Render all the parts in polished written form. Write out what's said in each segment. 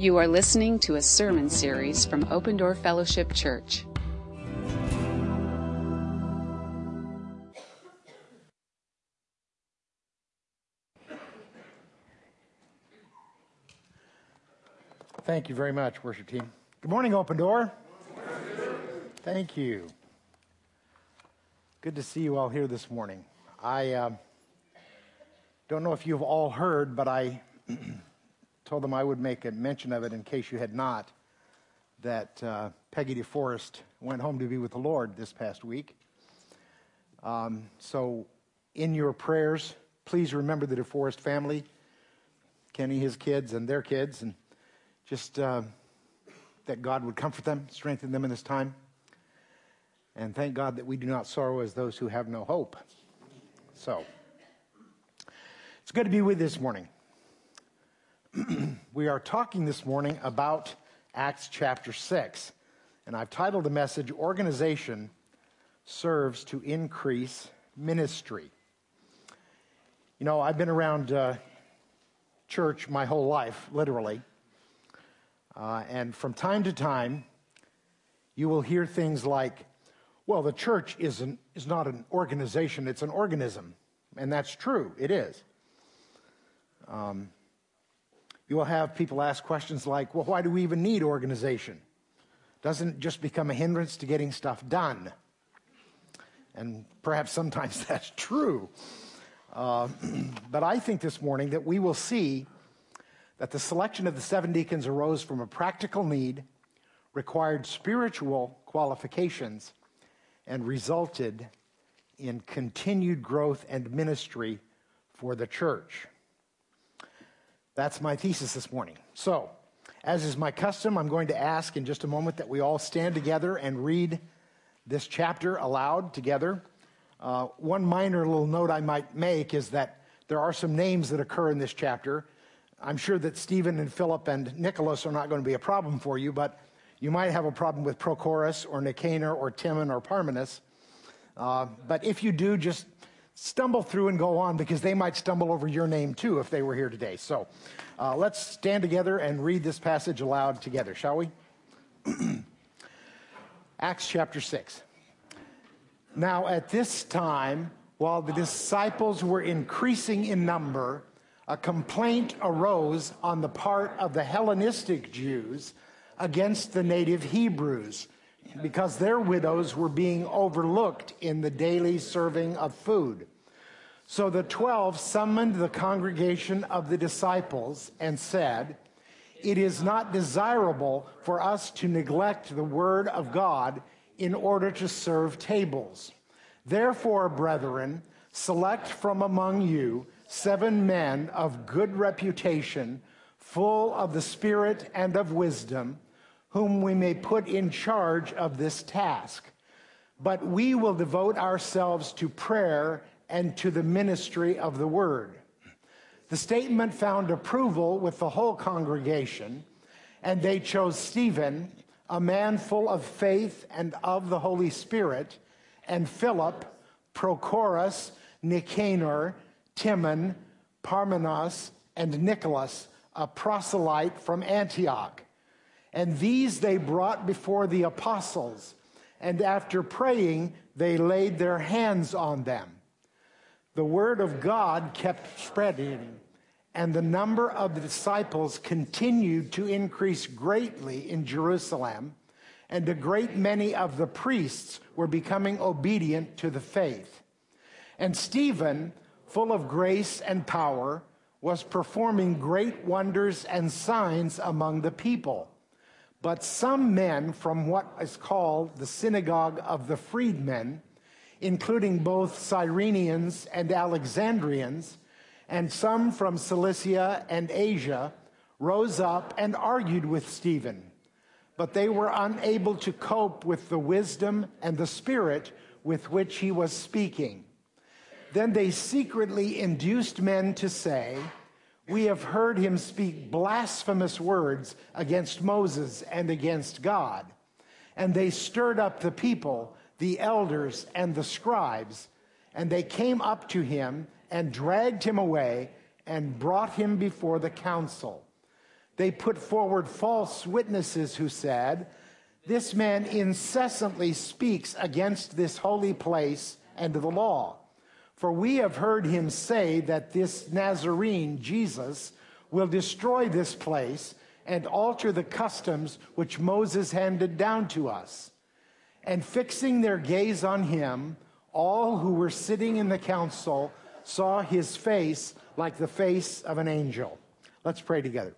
You are listening to a sermon series from Open Door Fellowship Church. Thank you very much, worship team. Good morning, Open Door. Thank you. Good to see you all here this morning. I don't know if you've all heard, but I told them I would make a mention of it in case you had not, that Peggy DeForest went home to be with the Lord this past week. So in your prayers, please remember the DeForest family, Kenny, his kids, and their kids, and just that God would comfort them, strengthen them in this time. And thank God that we do not sorrow as those who have no hope. So, it's good to be with you this morning. We are talking this morning about Acts chapter 6. And I've titled the message, Organization Serves to Increase Ministry. You know, I've been around church my whole life, literally. And from time to time, you will hear things like, well, the church is not an organization, it's an organism. And that's true, it is. You will have people ask questions like, well, why do we even need organization? Doesn't it just become a hindrance to getting stuff done? And perhaps sometimes that's true. But I think this morning that we will see that the selection of the 7 deacons arose from a practical need, required spiritual qualifications, and resulted in continued growth and ministry for the church. That's my thesis this morning. So, as is my custom, I'm going to ask in just a moment that we all stand together and read this chapter aloud together. One minor little note I might make is that there are some names that occur in this chapter. I'm sure that Stephen and Philip and Nicholas are not going to be a problem for you, but you might have a problem with Prochorus or Nicanor or Timon or Parmenas. But if you do, just stumble through and go on, because they might stumble over your name too if they were here today. So let's stand together and read this passage aloud together, shall we? Acts chapter 6. Now at this time, while the disciples were increasing in number, a complaint arose on the part of the Hellenistic Jews against the native Hebrews, because their widows were being overlooked in the daily serving of food. So the 12 summoned the congregation of the disciples and said, "It is not desirable for us to neglect the word of God in order to serve tables. Therefore, brethren, select from among you 7 men of good reputation, full of the Spirit and of wisdom, whom we may put in charge of this task. But we will devote ourselves to prayer and to the ministry of the word." The statement found approval with the whole congregation, and they chose Stephen, a man full of faith and of the Holy Spirit, and Philip, Prochorus, Nicanor, Timon, Parmenas, and Nicholas, a proselyte from Antioch. And these they brought before the apostles, and after praying, they laid their hands on them. The word of God kept spreading, and the number of the disciples continued to increase greatly in Jerusalem, and a great many of the priests were becoming obedient to the faith. And Stephen, full of grace and power, was performing great wonders and signs among the people. But some men from what is called the synagogue of the freedmen, including both Cyrenians and Alexandrians, and some from Cilicia and Asia, rose up and argued with Stephen. But they were unable to cope with the wisdom and the spirit with which he was speaking. Then they secretly induced men to say, "We have heard him speak blasphemous words against Moses and against God." And they stirred up the people, the elders and the scribes, and they came up to him and dragged him away and brought him before the council. They put forward false witnesses who said, "This man incessantly speaks against this holy place and the law. For we have heard him say that this Nazarene, Jesus, will destroy this place and alter the customs which Moses handed down to us." And fixing their gaze on him, all who were sitting in the council saw his face like the face of an angel. Let's pray together.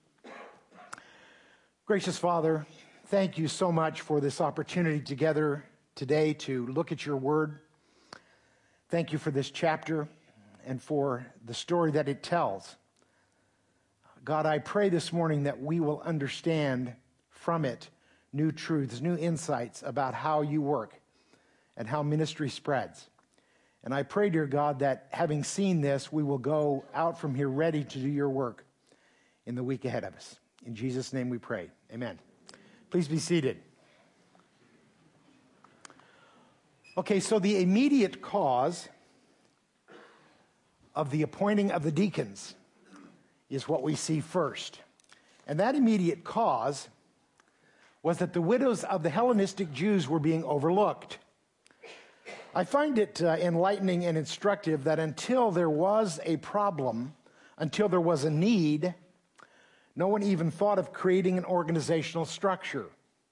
Gracious Father, thank you so much for this opportunity together today to look at your word. Thank you for this chapter and for the story that it tells. God, I pray this morning that we will understand from it new truths, new insights about how you work and how ministry spreads. And I pray, dear God, that having seen this, we will go out from here ready to do your work in the week ahead of us. In Jesus' name we pray. Amen. Please be seated. Okay, so the immediate cause of the appointing of the deacons is what we see first. And that immediate cause was that the widows of the Hellenistic Jews were being overlooked. I find it enlightening and instructive that until there was a problem, until there was a need, no one even thought of creating an organizational structure.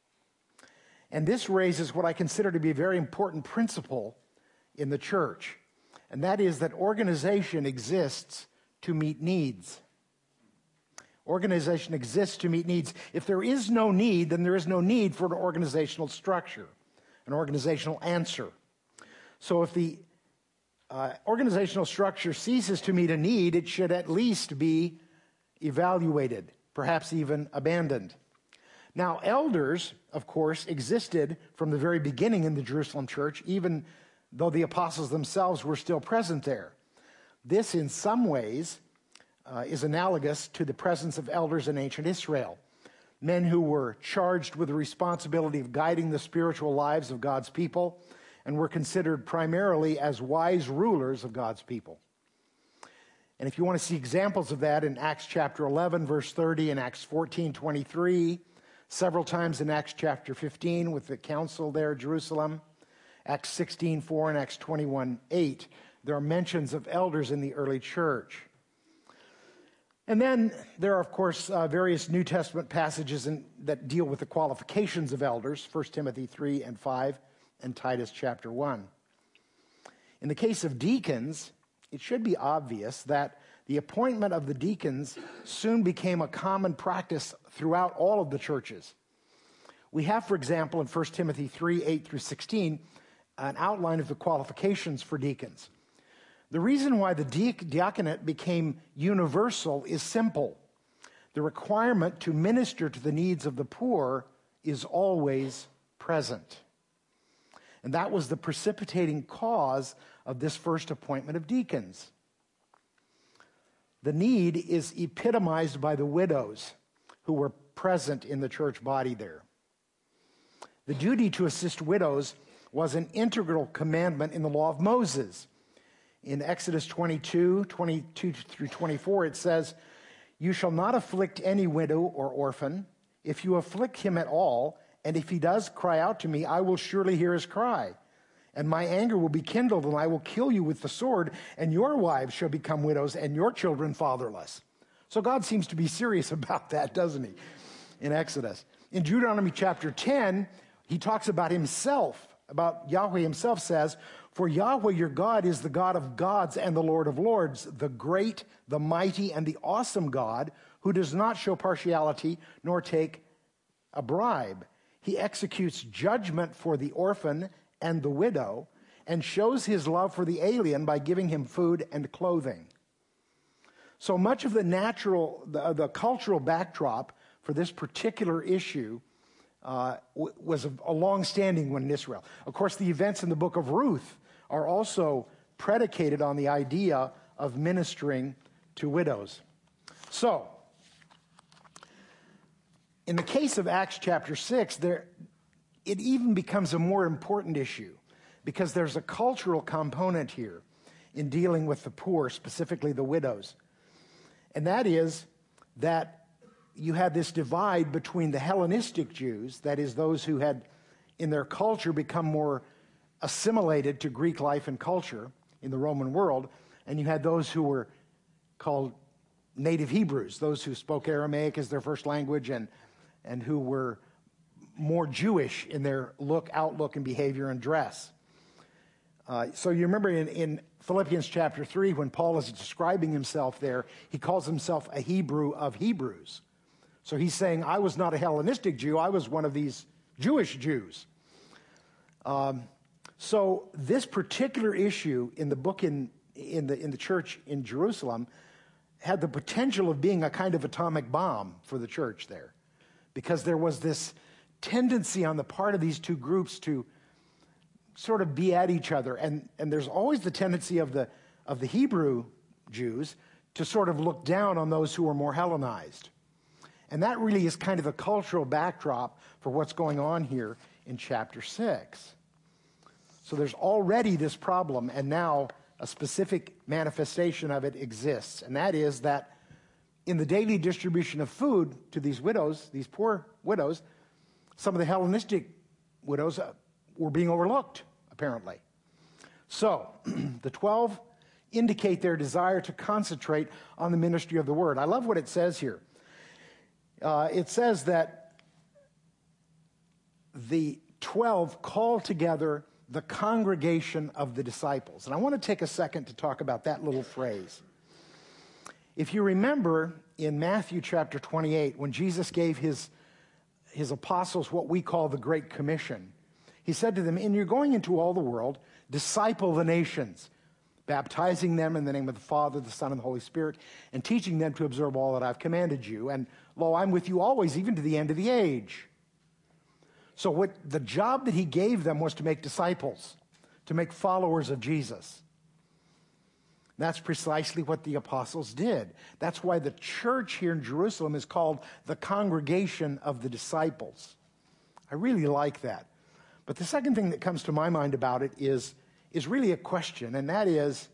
And this raises what I consider to be a very important principle in the church, and that is that organization exists to meet needs. Organization exists to meet needs. If there is no need, then there is no need for an organizational structure, an organizational answer. So if the organizational structure ceases to meet a need, it should at least be evaluated, perhaps even abandoned. Now, elders, of course, existed from the very beginning in the Jerusalem church, even though the apostles themselves were still present there. This, in some ways, is analogous to the presence of elders in ancient Israel, men who were charged with the responsibility of guiding the spiritual lives of God's people and were considered primarily as wise rulers of God's people. And if you want to see examples of that in Acts chapter 11, verse 30, and Acts 14:23, several times in Acts chapter 15 with the council there at Jerusalem, Acts 16:4 and Acts 21:8, there are mentions of elders in the early church. And then there are, of course, various New Testament passages that deal with the qualifications of elders, 1 Timothy 3 and 5 and Titus chapter 1. In the case of deacons, it should be obvious that the appointment of the deacons soon became a common practice throughout all of the churches. We have, for example, in 1 Timothy 3, 8 through 16, an outline of the qualifications for deacons. The reason why the diaconate became universal is simple. The requirement to minister to the needs of the poor is always present. And that was the precipitating cause of this first appointment of deacons. The need is epitomized by the widows who were present in the church body there. The duty to assist widows was an integral commandment in the law of Moses. In Exodus 22 through 24, it says, "You shall not afflict any widow or orphan. If you afflict him at all, and if he does cry out to me, I will surely hear his cry. And my anger will be kindled, and I will kill you with the sword, and your wives shall become widows, and your children fatherless." So God seems to be serious about that, doesn't he, in Exodus? In Deuteronomy chapter 10, he talks about himself, about Yahweh himself says, "For Yahweh your God is the God of gods and the Lord of lords, the great, the mighty, and the awesome God, who does not show partiality nor take a bribe. He executes judgment for the orphan and the widow, and shows his love for the alien by giving him food and clothing." So much of the cultural backdrop for this particular issue was a long-standing one in Israel. Of course, the events in the book of Ruth are also predicated on the idea of ministering to widows. So, in the case of Acts chapter 6, it even becomes a more important issue because there's a cultural component here in dealing with the poor, specifically the widows. And that is that you had this divide between the Hellenistic Jews, that is, those who had, in their culture, become more assimilated to Greek life and culture in the Roman world, and you had those who were called native Hebrews, those who spoke Aramaic as their first language and who were more Jewish in their outlook, and behavior and dress. So you remember in Philippians chapter 3, when Paul is describing himself there, he calls himself a Hebrew of Hebrews. So he's saying, I was not a Hellenistic Jew, I was one of these Jewish Jews. So this particular issue in the book in the church in Jerusalem had the potential of being a kind of atomic bomb for the church there, because there was this tendency on the part of these two groups to sort of be at each other, and there's always the tendency of the Hebrew Jews to sort of look down on those who are more Hellenized. And that really is kind of a cultural backdrop for what's going on here in chapter 6. So there's already this problem, and now a specific manifestation of it exists, and that is that in the daily distribution of food to these widows, these poor widows, some of the Hellenistic widows were being overlooked, apparently. So the 12 indicate their desire to concentrate on the ministry of the word. I love what it says here. It says that the 12 call together the congregation of the disciples. And I want to take a second to talk about that little phrase. If you remember in Matthew chapter 28, when Jesus gave his apostles what we call the Great Commission, he said to them, and you're going into all the world, disciple the nations, baptizing them in the name of the Father, the Son, and the Holy Spirit, and teaching them to observe all that I've commanded you. And lo, I'm with you always, even to the end of the age. So what the job that he gave them was to make disciples, to make followers of Jesus. That's precisely what the apostles did. That's why the church here in Jerusalem is called the congregation of the disciples. I really like that. But the second thing that comes to my mind about it is really a question, and that is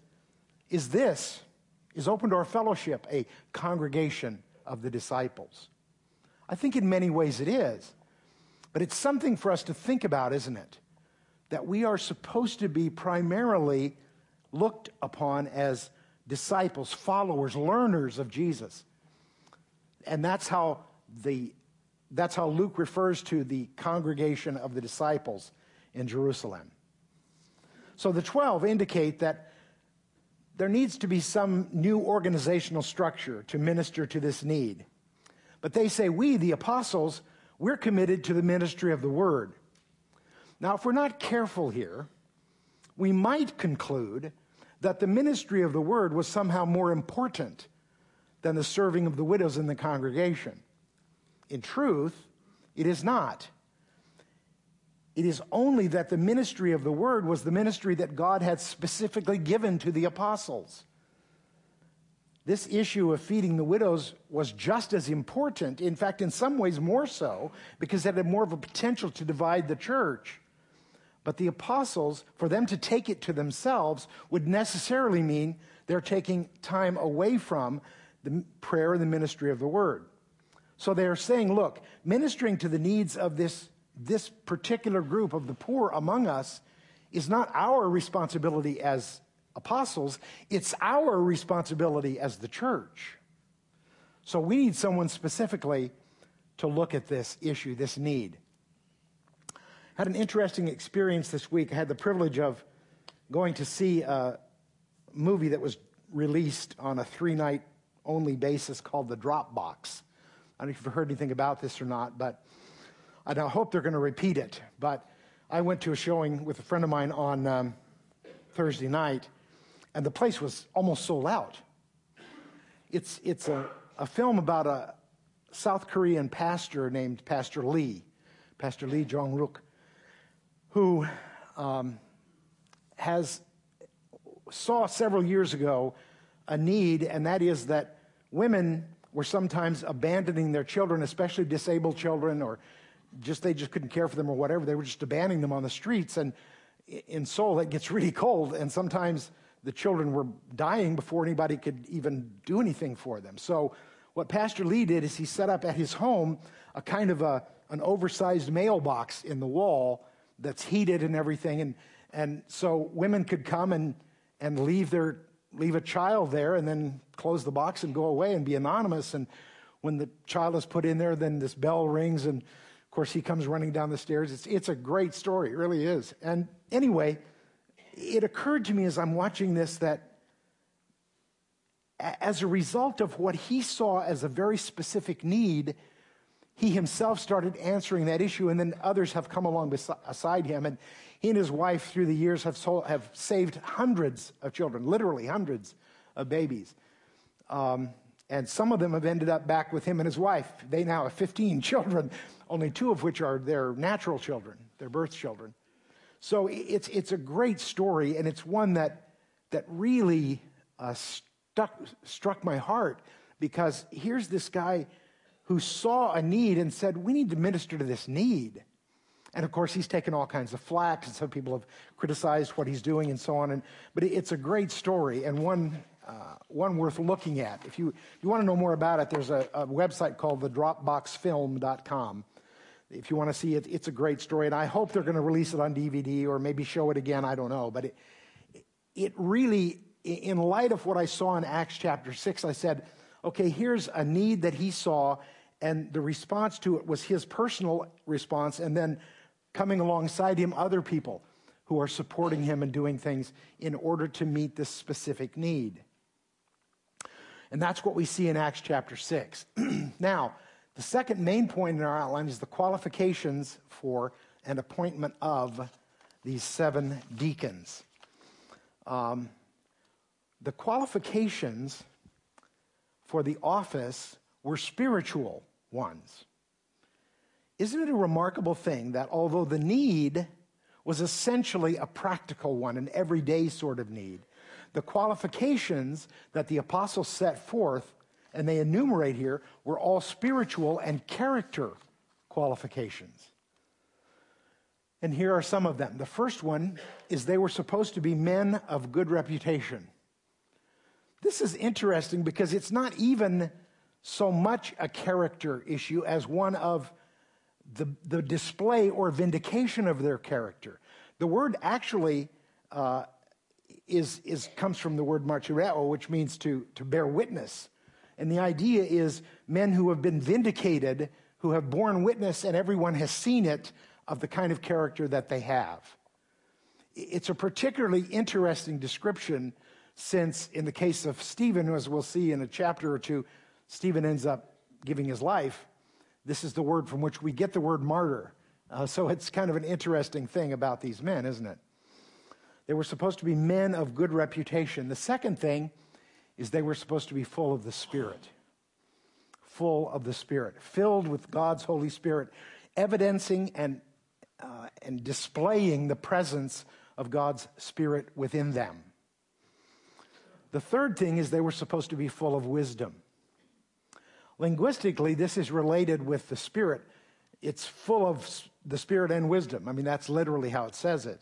Open Door Fellowship a congregation of the disciples? I think in many ways it is. But it's something for us to think about, isn't it? That we are supposed to be primarily looked upon as disciples, followers, learners of Jesus. And that's how Luke refers to the congregation of the disciples in Jerusalem. So the 12 indicate that there needs to be some new organizational structure to minister to this need. But they say, we, the apostles, we're committed to the ministry of the word. Now, if we're not careful here, we might conclude that the ministry of the word was somehow more important than the serving of the widows in the congregation. In truth, it is not. It is only that the ministry of the word was the ministry that God had specifically given to the apostles. This issue of feeding the widows was just as important, in fact, in some ways more so, because it had more of a potential to divide the church. But the apostles, for them to take it to themselves, would necessarily mean they're taking time away from the prayer and the ministry of the word. So they're saying, look, ministering to the needs of this particular group of the poor among us is not our responsibility as apostles, it's our responsibility as the church. So we need someone specifically to look at this issue, this need. I had an interesting experience this week. I had the privilege of going to see a movie that was released on a 3-night only basis called The Dropbox. I don't know if you've heard anything about this or not, but I hope they're going to repeat it. But I went to a showing with a friend of mine on Thursday night, and the place was almost sold out. It's a film about a South Korean pastor named Pastor Lee Jong-ruk, who saw several years ago a need, and that is that women were sometimes abandoning their children, especially disabled children, or they just couldn't care for them or whatever. They were just abandoning them on the streets. And in Seoul, it gets really cold, and sometimes the children were dying before anybody could even do anything for them. So what Pastor Lee did is he set up at his home a kind of an oversized mailbox in the wall that's heated and everything. And so women could come and leave a child there and then close the box and go away and be anonymous. And when the child is put in there, then this bell rings, and of course he comes running down the stairs. It's a great story, it really is. And anyway, it occurred to me as I'm watching this that as a result of what he saw as a very specific need, he himself started answering that issue, and then others have come along beside him. And he and his wife, through the years, have saved hundreds of children, literally hundreds of babies. And some of them have ended up back with him and his wife. They now have 15 children, only 2 of which are their natural children, their birth children. So it's a great story, and it's one that really struck my heart, because here's this guy who saw a need and said, we need to minister to this need. And of course, he's taken all kinds of flack, and some people have criticized what he's doing and so on. But it's a great story, and one worth looking at. If you want to know more about it, there's a website called thedropboxfilm.com. If you want to see it, it's a great story, and I hope they're going to release it on DVD or maybe show it again. I don't know, but it really, in light of what I saw in Acts chapter 6, I said, okay, here's a need that he saw, and the response to it was his personal response, and then coming alongside him, other people who are supporting him and doing things in order to meet this specific need. And that's what we see in Acts chapter 6. Now, the second main point in our outline is the qualifications for an appointment of these 7 deacons. The qualifications for the office were spiritual ones. Isn't it a remarkable thing that although the need was essentially a practical one, an everyday sort of need, the qualifications that the apostles set forth, and they enumerate here, were all spiritual and character qualifications. And here are some of them. The first one is they were supposed to be men of good reputation. This is interesting because it's not even so much a character issue as one of the display or vindication of their character. The word actually comes from the word martyreo, which means to bear witness. And the idea is men who have been vindicated, who have borne witness, and everyone has seen it, of the kind of character that they have. It's a particularly interesting description, since in the case of Stephen, as we'll see in a chapter or two, Stephen ends up giving his life. This is the word from which we get the word martyr. So it's kind of an interesting thing about these men, isn't it? They were supposed to be men of good reputation. The second thing is they were supposed to be full of the Spirit. Full of the Spirit. Filled with God's Holy Spirit, evidencing and displaying the presence of God's Spirit within them. The third thing is they were supposed to be full of wisdom. Linguistically, this is related with the Spirit. It's full of the Spirit and wisdom. I mean, that's literally how it says it.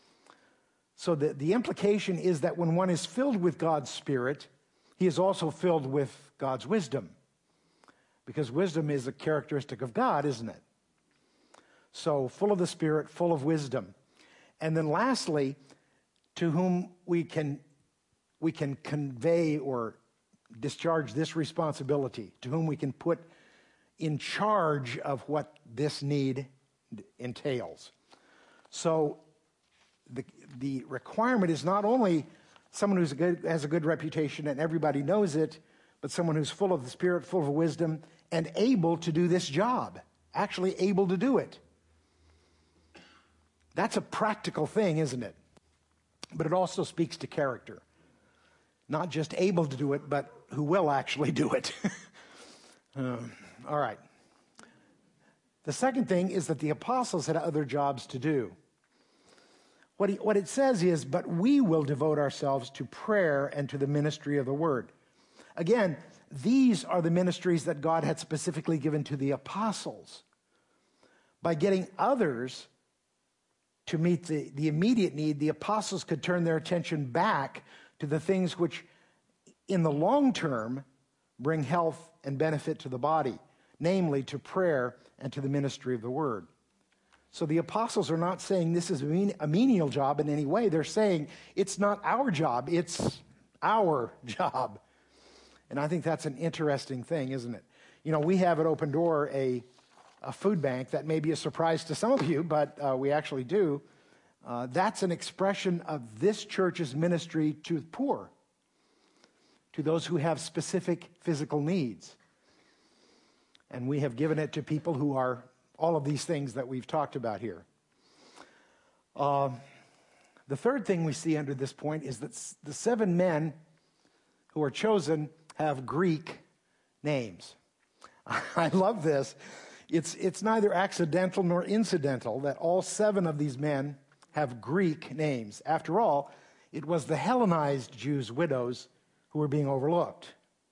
So the implication is that when one is filled with God's Spirit, he is also filled with God's wisdom. Because wisdom is a characteristic of God, isn't it? So full of the Spirit, full of wisdom. And then lastly, to whom we can convey or discharge this responsibility, to whom we can put in charge of what this need entails. So the requirement is not only someone has a good reputation and everybody knows it, but someone who's full of the Spirit, full of wisdom, and able to do this job, actually able to do it. That's a practical thing, isn't it? But it also speaks to character. Not just able to do it, but who will actually do it. All right. The second thing is that the apostles had other jobs to do. What it says is, but we will devote ourselves to prayer and to the ministry of the word. Again, these are the ministries that God had specifically given to the apostles. By getting others to meet the immediate need, the apostles could turn their attention back to the things which, in the long term, bring health and benefit to the body, namely to prayer and to the ministry of the word. So the apostles are not saying this is a menial job in any way. They're saying it's not our job, it's our job. And I think that's an interesting thing, isn't it? You know, we have at Open Door a food bank that may be a surprise to some of you, but we actually do. That's an expression of this church's ministry to the poor, to those who have specific physical needs. And we have given it to people who are all of these things that we've talked about here. The third thing we see under this point is that the 7 men who are chosen have Greek names. I love this. It's neither accidental nor incidental that all 7 of these men have Greek names. After all, it was the Hellenized Jews' widows who were being overlooked.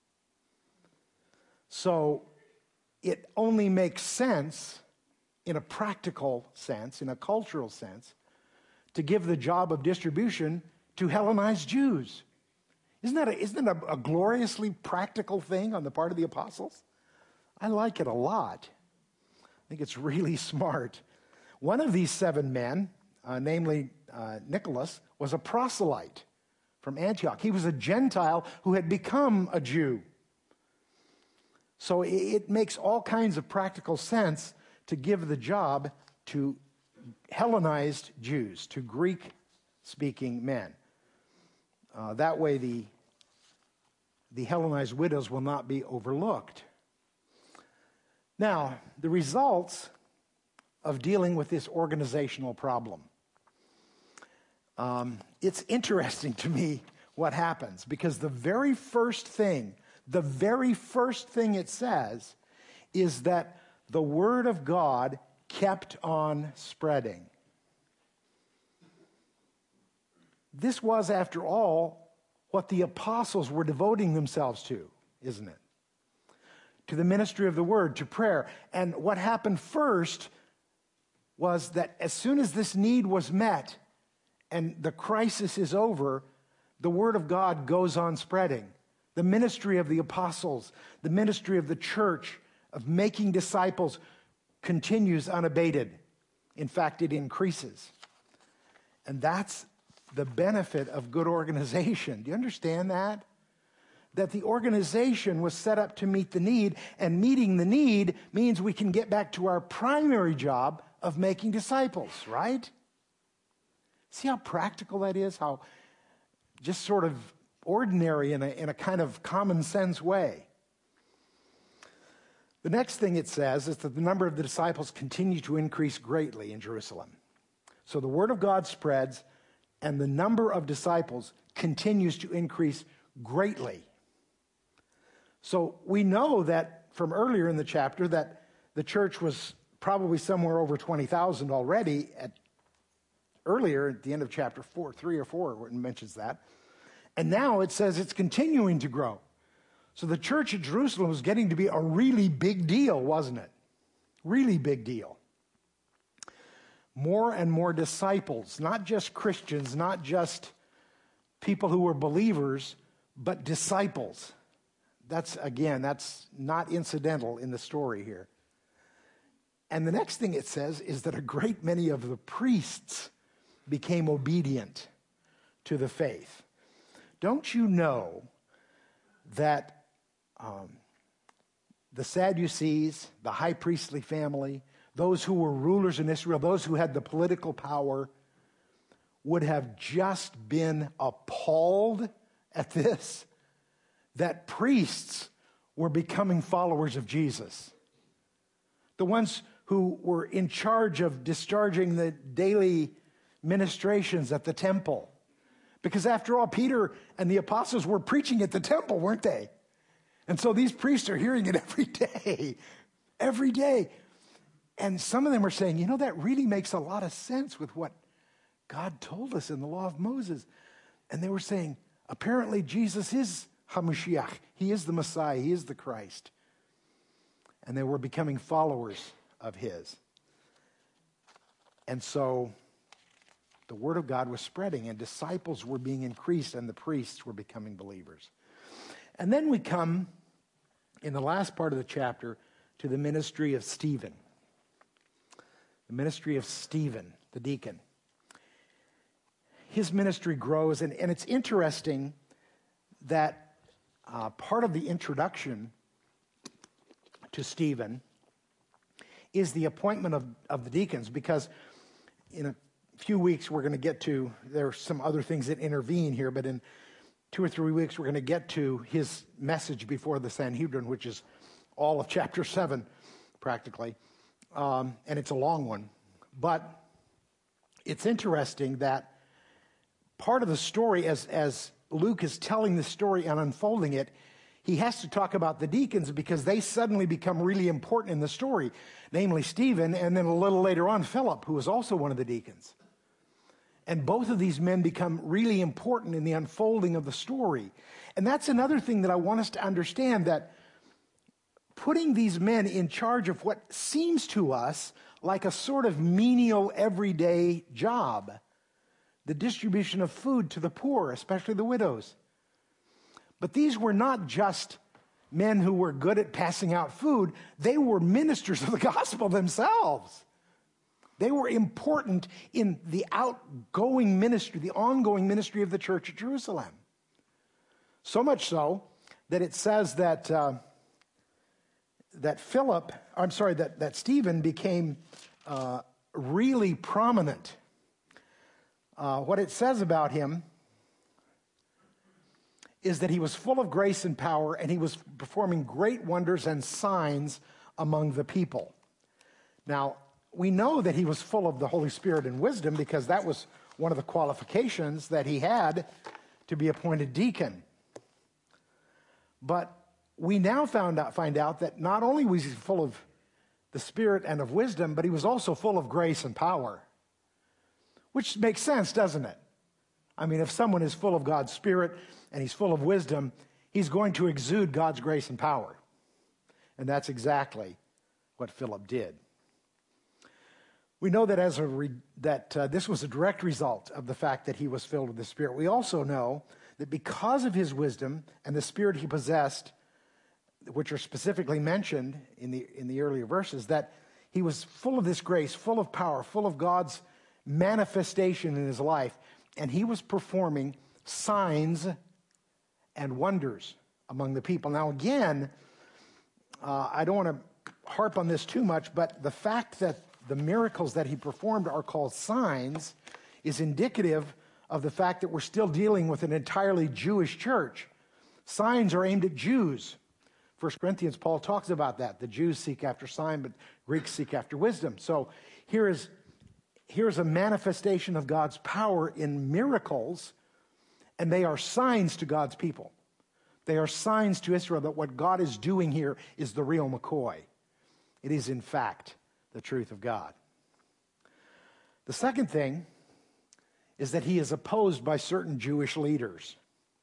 So it only makes sense, in a practical sense, in a cultural sense, to give the job of distribution to Hellenized Jews. Isn't that a gloriously practical thing on the part of the apostles? I like it a lot. I think it's really smart. One of these 7 men, namely Nicholas, was a proselyte from Antioch. He was a Gentile who had become a Jew. So it makes all kinds of practical sense to give the job to Hellenized Jews, to Greek-speaking men. That way the Hellenized widows will not be overlooked. Now, the results of dealing with this organizational problem. It's interesting to me what happens, because the very first thing it says is that the word of God kept on spreading. This was, after all, what the apostles were devoting themselves to, isn't it? To the ministry of the word, to prayer. And what happened first was that as soon as this need was met and the crisis is over, the word of God goes on spreading. The ministry of the apostles, the ministry of the church, of making disciples, continues unabated. In fact, it increases. And that's the benefit of good organization. Do you understand that? That the organization was set up to meet the need, and meeting the need means we can get back to our primary job of making disciples, right? See how practical that is? How just sort of ordinary in a kind of common sense way. The next thing it says is that the number of the disciples continued to increase greatly in Jerusalem. So the word of God spreads, and the number of disciples continues to increase greatly. So we know that from earlier in the chapter that the church was probably somewhere over 20,000 already earlier at the end of chapter 3 or 4, where it mentions that. And now it says it's continuing to grow. So the church at Jerusalem was getting to be a really big deal, wasn't it? Really big deal. More and more disciples, not just Christians, not just people who were believers, but disciples. That's not incidental in the story here. And the next thing it says is that a great many of the priests became obedient to the faith. Don't you know that the Sadducees, the high priestly family, those who were rulers in Israel, those who had the political power, would have just been appalled at this, that priests were becoming followers of Jesus. The ones who were in charge of discharging the daily ministrations at the temple. Because after all, Peter and the apostles were preaching at the temple, weren't they? And so these priests are hearing it every day. And some of them are saying, you know, that really makes a lot of sense with what God told us in the law of Moses. And they were saying, apparently Jesus is HaMashiach. He is the Messiah. He is the Christ. And they were becoming followers of his. And so the word of God was spreading, and disciples were being increased, and the priests were becoming believers. And then we come in the last part of the chapter to the ministry of Stephen. The ministry of Stephen, the deacon. His ministry grows, and it's interesting that part of the introduction to Stephen is the appointment of the deacons, because in a few weeks we're going to get to, there are some other things that intervene here, but in 2 or 3 weeks we're going to get to his message before the Sanhedrin, which is all of chapter 7 practically, and it's a long one. But it's interesting that part of the story, as Luke is telling the story and unfolding it, he has to talk about the deacons because they suddenly become really important in the story, namely Stephen, and then a little later on Philip, who was also one of the deacons. And both of these men become really important in the unfolding of the story. And that's another thing that I want us to understand, that putting these men in charge of what seems to us like a sort of menial everyday job, the distribution of food to the poor, especially the widows. But these were not just men who were good at passing out food. They were ministers of the gospel themselves. They were important in the outgoing ministry, the ongoing ministry of the church at Jerusalem. So much so that it says that that Stephen became really prominent. What it says about him is that he was full of grace and power, and he was performing great wonders and signs among the people. Now, we know that he was full of the Holy Spirit and wisdom because that was one of the qualifications that he had to be appointed deacon. But we now find out that not only was he full of the Spirit and of wisdom, but he was also full of grace and power. Which makes sense, doesn't it? I mean, if someone is full of God's Spirit and he's full of wisdom, he's going to exude God's grace and power. And that's exactly what Philip did. We know that this was a direct result of the fact that he was filled with the Spirit. We also know that because of his wisdom and the Spirit he possessed, which are specifically mentioned in the earlier verses, that he was full of this grace, full of power, full of God's manifestation in his life, and he was performing signs and wonders among the people. Now again, I don't want to harp on this too much, but the fact that the miracles that he performed are called signs is indicative of the fact that we're still dealing with an entirely Jewish church. Signs are aimed at Jews. 1 Corinthians, Paul talks about that. The Jews seek after sign, but Greeks seek after wisdom. So here's a manifestation of God's power in miracles, and they are signs to God's people. They are signs to Israel that what God is doing here is the real McCoy. It is, in fact, the truth of God. The second thing is that he is opposed by certain Jewish leaders.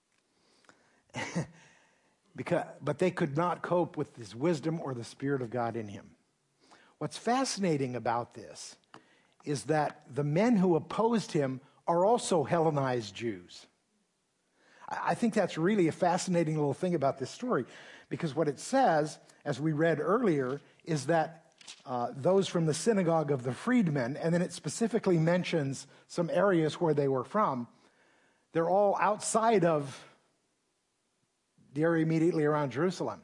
But they could not cope with his wisdom or the Spirit of God in him. What's fascinating about this is that the men who opposed him are also Hellenized Jews. I think that's really a fascinating little thing about this story, because what it says, as we read earlier, is that those from the synagogue of the freedmen, and then it specifically mentions some areas where they were from, they're all outside of the area immediately around Jerusalem.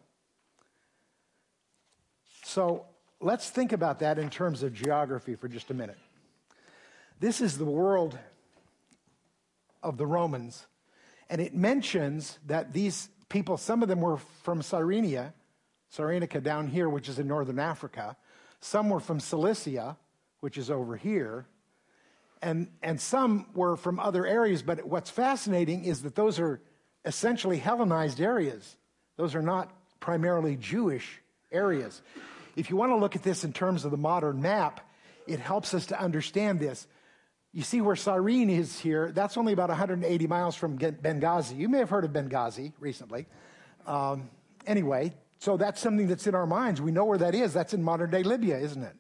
So let's think about that in terms of geography for just a minute. This is the world of the Romans, and it mentions that these people, some of them were from Cyrenica down here, which is in northern Africa. Some were from Cilicia, which is over here. And some were from other areas, but what's fascinating is that those are essentially Hellenized areas. Those are not primarily Jewish areas. If you want to look at this in terms of the modern map, it helps us to understand this. You see where Cyrene is here, that's only about 180 miles from Benghazi. You may have heard of Benghazi recently. Anyway, so that's something that's in our minds. We know where that is. That's in modern-day Libya, isn't it?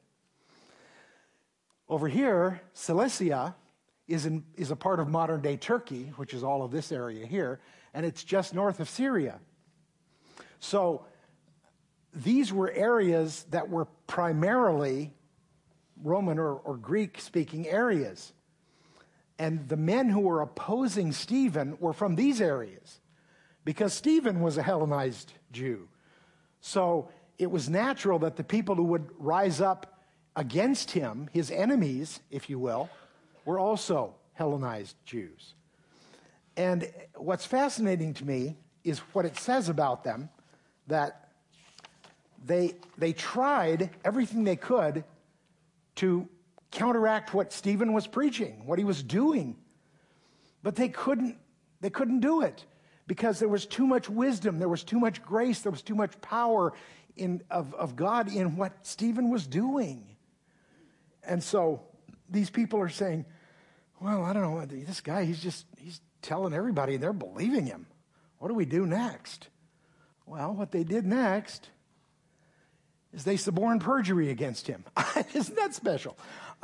Over here, Cilicia is a part of modern-day Turkey, which is all of this area here, and it's just north of Syria. So these were areas that were primarily Roman or Greek-speaking areas. And the men who were opposing Stephen were from these areas, because Stephen was a Hellenized Jew. So it was natural that the people who would rise up against him, his enemies, if you will, were also Hellenized Jews. And what's fascinating to me is what it says about them, that they tried everything they could to counteract what Stephen was preaching, what he was doing. But they couldn't do it, because there was too much wisdom, there was too much grace, there was too much power of God in what Stephen was doing. And so these people are saying, well, I don't know, this guy, he's telling everybody, and they're believing him. What do we do next? Well, what they did next is they suborned perjury against him. Isn't that special?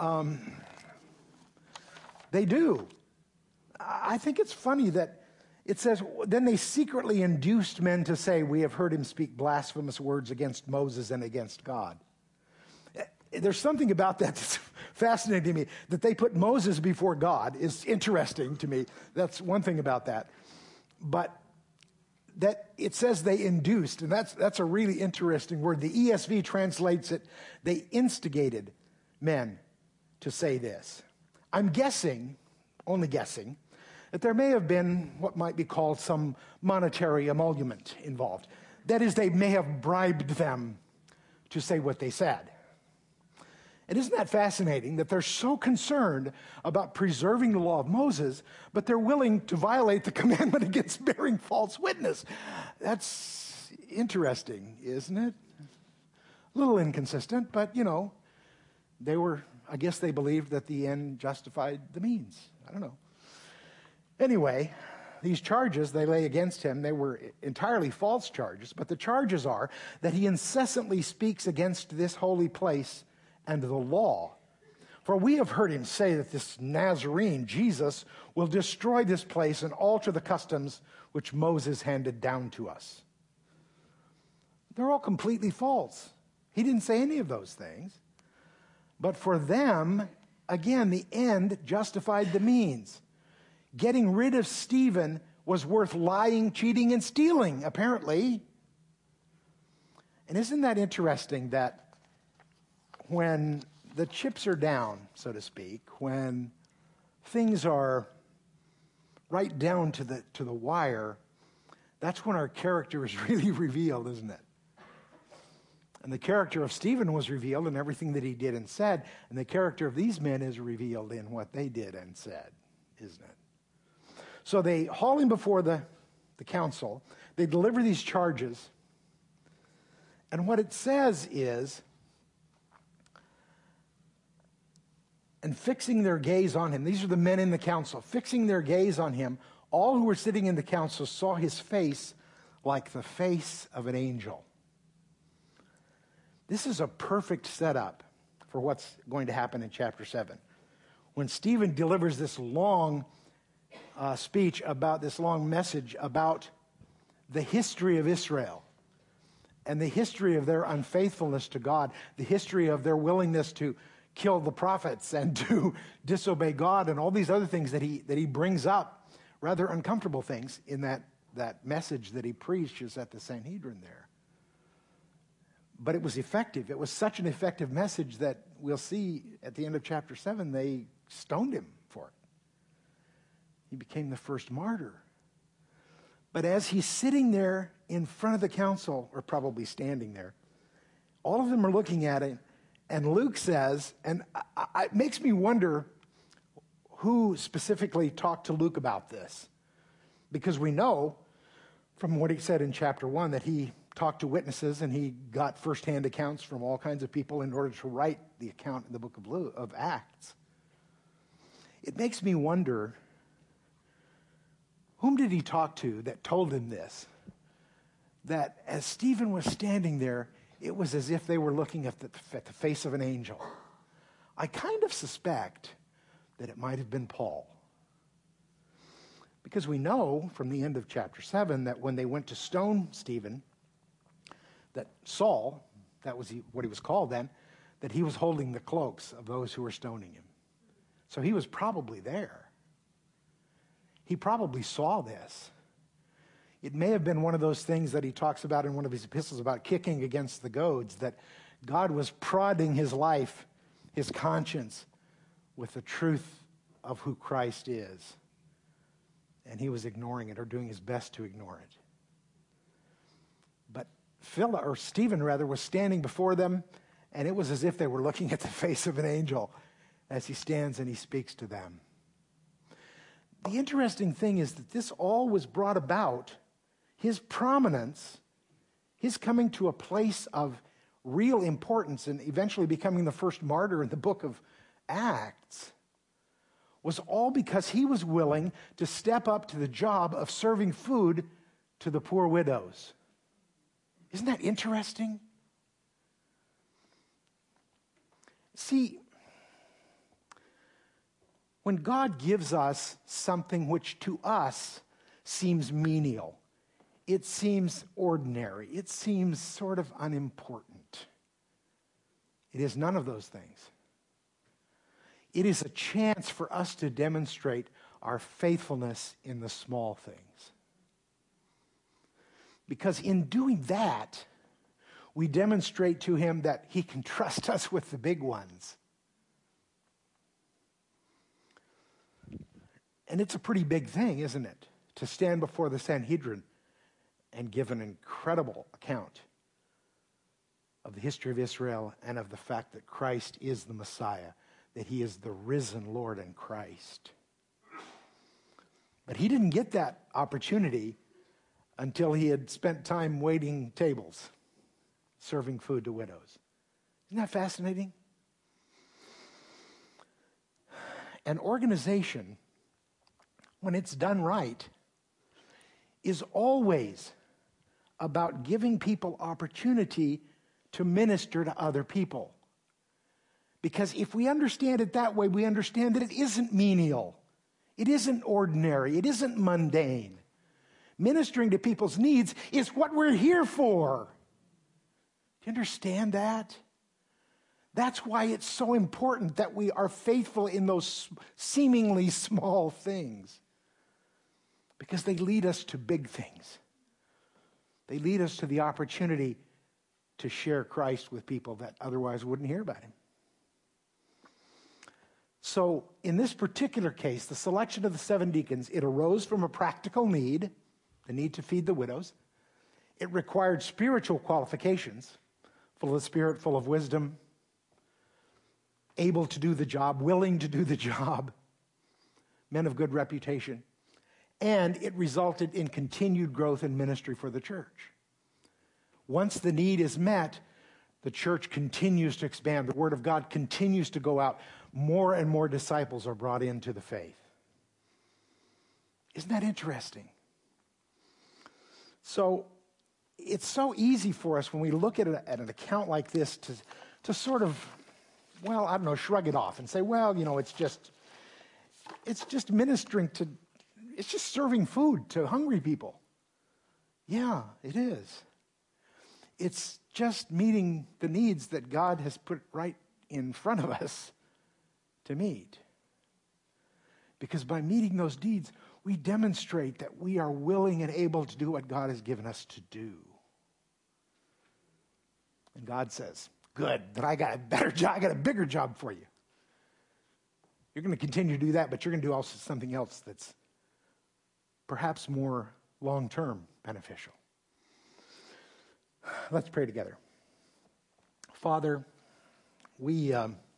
They do. I think it's funny that it says, then they secretly induced men to say, we have heard him speak blasphemous words against Moses and against God. There's something about that that's fascinating to me. That they put Moses before God is interesting to me. That's one thing about that. But that it says they induced, and that's a really interesting word. The ESV translates it, they instigated men to say this. I'm guessing, only guessing, that there may have been what might be called some monetary emolument involved. That is, they may have bribed them to say what they said. And isn't that fascinating that they're so concerned about preserving the law of Moses, but they're willing to violate the commandment against bearing false witness? That's interesting, isn't it? A little inconsistent, but I guess they believed that the end justified the means. I don't know. Anyway, these charges they lay against him, they were entirely false charges, but the charges are that he incessantly speaks against this holy place and the law. For we have heard him say that this Nazarene, Jesus, will destroy this place and alter the customs which Moses handed down to us. They're all completely false. He didn't say any of those things. But for them, again, the end justified the means. Getting rid of Stephen was worth lying, cheating, and stealing, apparently. And isn't that interesting that when the chips are down, so to speak, when things are right down to the wire, that's when our character is really revealed, isn't it? And the character of Stephen was revealed in everything that he did and said, and the character of these men is revealed in what they did and said, isn't it? So they haul him before the council. They deliver these charges. And what it says is, and fixing their gaze on him, these are the men in the council, fixing their gaze on him, all who were sitting in the council saw his face like the face of an angel. This is a perfect setup for what's going to happen in chapter 7. When Stephen delivers this long speech about this long message about the history of Israel and the history of their unfaithfulness to God, the history of their willingness to kill the prophets and to disobey God and all these other things that he brings up, rather uncomfortable things in that message that he preaches at the Sanhedrin there. But it was effective. It was such an effective message that we'll see at the end of chapter 7, they stoned him for it. He became the first martyr. But as he's sitting there in front of the council, or probably standing there, all of them are looking at him, and Luke says, and it makes me wonder who specifically talked to Luke about this. Because we know from what he said in chapter 1 that he talked to witnesses and he got firsthand accounts from all kinds of people in order to write the account in the book of Acts. It makes me wonder, whom did he talk to that told him this? That as Stephen was standing there, it was as if they were looking at the face of an angel. I kind of suspect that it might have been Paul. Because we know from the end of chapter 7 that when they went to stone Stephen, that Saul, that was what he was called then, that he was holding the cloaks of those who were stoning him. So he was probably there. He probably saw this. It may have been one of those things that he talks about in one of his epistles about kicking against the goads, that God was prodding his life, his conscience, with the truth of who Christ is. And he was ignoring it, or doing his best to ignore it. But Stephen was standing before them, and it was as if they were looking at the face of an angel as he stands and he speaks to them. The interesting thing is that this all was brought about, his prominence, his coming to a place of real importance and eventually becoming the first martyr in the book of Acts, was all because he was willing to step up to the job of serving food to the poor widows. Isn't that interesting? See, when God gives us something which to us seems menial, it seems ordinary, it seems sort of unimportant, it is none of those things. It is a chance for us to demonstrate our faithfulness in the small things. Because in doing that, we demonstrate to him that he can trust us with the big ones. And it's a pretty big thing, isn't it? To stand before the Sanhedrin and give an incredible account of the history of Israel and of the fact that Christ is the Messiah, that he is the risen Lord and Christ. But he didn't get that opportunity until he had spent time waiting tables, serving food to widows. Isn't that fascinating? An organization, when it's done right, is always about giving people opportunity to minister to other people. Because if we understand it that way, we understand that it isn't menial. It isn't ordinary. It isn't mundane. Ministering to people's needs is what we're here for. Do you understand that? That's why it's so important that we are faithful in those seemingly small things. Because they lead us to big things. They lead us to the opportunity to share Christ with people that otherwise wouldn't hear about him. So in this particular case, the selection of the 7 deacons, it arose from a practical need, the need to feed the widows. It required spiritual qualifications, full of the Spirit, full of wisdom, able to do the job, willing to do the job, men of good reputation. And it resulted in continued growth in ministry for the church. Once the need is met, the church continues to expand. The word of God continues to go out. More and more disciples are brought into the faith. Isn't that interesting? So it's so easy for us when we look at an account like this to sort of, well, I don't know, shrug it off and say, well, you know, it's just ministering to, it's just serving food to hungry people. Yeah, it is. It's just meeting the needs that God has put right in front of us to meet. Because by meeting those needs, we demonstrate that we are willing and able to do what God has given us to do. And God says, good, then I got a better job, I got a bigger job for you. You're going to continue to do that, but you're going to do also something else that's perhaps more long-term beneficial. Let's pray together. Father, we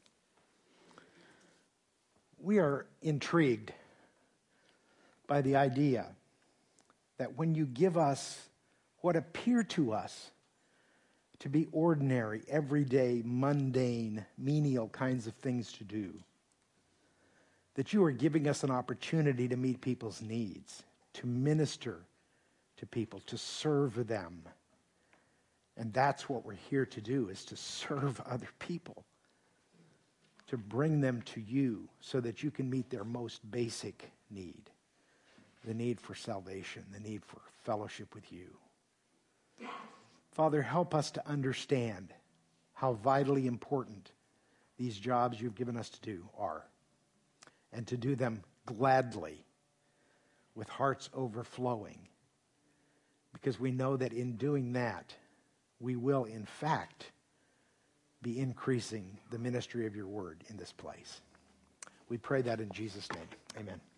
are intrigued by the idea that when you give us what appear to us to be ordinary, everyday, mundane, menial kinds of things to do, that you are giving us an opportunity to meet people's needs, to minister to people, to serve them. And that's what we're here to do, is to serve other people, to bring them to you so that you can meet their most basic need, the need for salvation, the need for fellowship with you. Father, help us to understand how vitally important these jobs you've given us to do are, and to do them gladly, with hearts overflowing, because we know that in doing that, we will, in fact, be increasing the ministry of your word in this place. We pray that in Jesus' name. Amen.